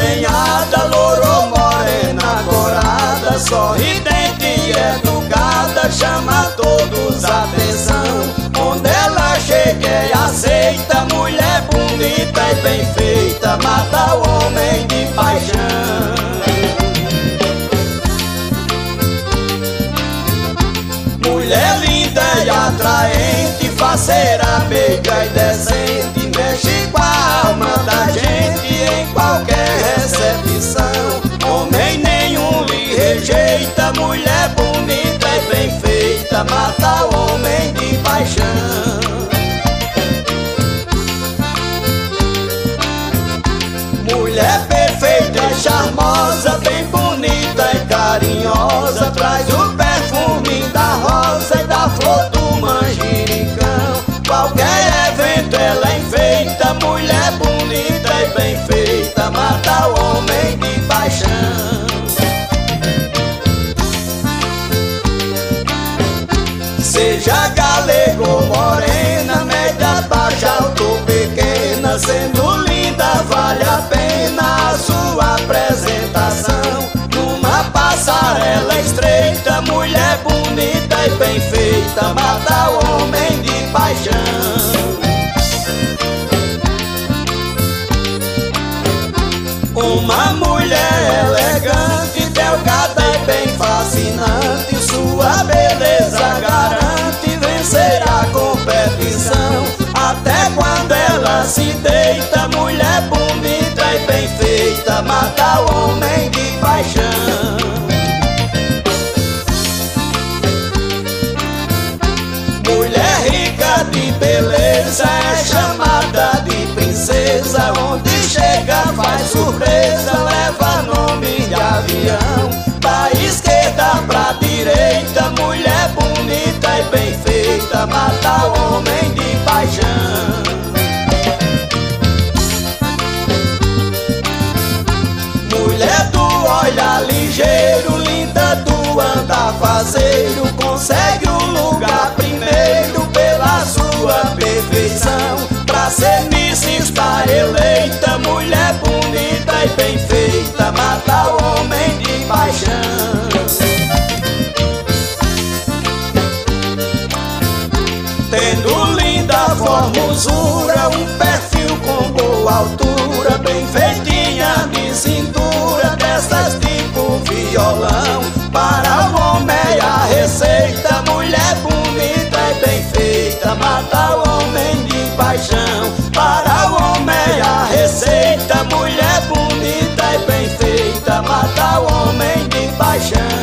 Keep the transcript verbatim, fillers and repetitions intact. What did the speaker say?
assenhada, louro, morena, corada, sorridente e educada, chama todos a atenção. Onde ela chega é aceita, mulher bonita e bem feita, mata o homem de paixão. Mulher linda e atraente, faceira, meiga e decente, mexe com a alma da gente em qualquer recepção. Homem nenhum lhe rejeita, mulher bonita e bem feita, mata o homem de paixão. Mulher perfeita e charmosa, bem bonita e carinhosa, traz o perfume da rosa e da flor do manjericão. Qualquer evento ela enfeita, mulher bonita e bem feita, mata o homem de paixão. Seja galego ou morena, média, baixa, alta ou pequena, sendo linda vale a pena a sua apresentação. Numa passarela estreita, mulher bonita e bem feita, mata o homem de paixão. Uma mulher elegante, delgada e bem fascinante, sua beleza garante vencer a competição. Até quando ela se deita, mulher bonita e bem feita, mata o homem de paixão. Mulher rica de beleza é chamada de princesa, onde chega faz surpresa, leva nome de avião. Da esquerda pra direita, mulher bonita e bem feita, mata o homem de paixão. Mulher do olhar ligeiro, linda do andar faceiro, consegue o lugar primeiro pela sua perfeição. Pra ser Miss está eleita, mulher bonita e bem feita, mata o homem de paixão. Tendo linda formosura, um perfil com boa altura, bem feitinha de cintura, dessas tipo violão. Para o homem a receita, mulher bonita e bem feita, mata o homem de paixão. Para o homem a receita, mulher bonita e bem feita, mata o homem de paixão.